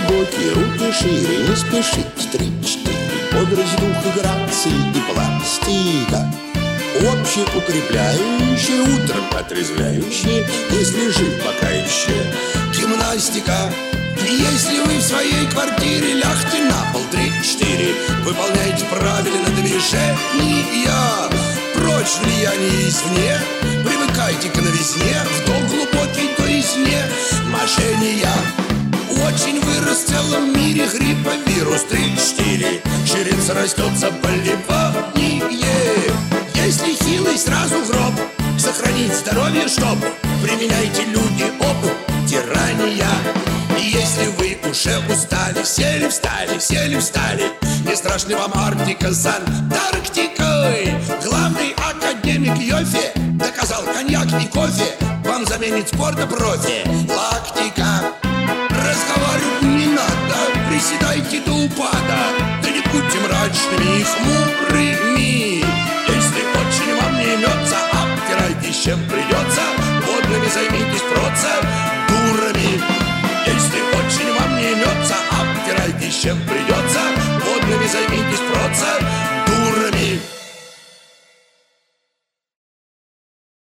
глубокий, руки шире, не спешить. 3-4, бодрость духа, грации и пластика. Общеукрепляющее, утром отрезвляющее, если жив пока еще. Гимнастика. Если вы в своей квартире, лягте на пол. 3-4, выполняйте правильно движения. Прочь влияние извне, привыкайте к новизне. Вдох глубокий, то и сне. Мошенния. Очень вырос в целом мире грипповирус. 3-4, ширится, растет заболевание. Если хилый, сразу в гроб. Сохранить здоровье, чтоб применяйте люди опыт тирания. И если вы уже устали, сели, встали, не страшны вам Арктика с Антарктикой. Главный академик Йофе доказал, коньяк и кофе вам заменит спорта профи. Лактика. Разговаривать не надо, приседайте до упада. Да не будьте мрачными и хмурыми. Если очень вам не имется, обтирайтесь чем придется.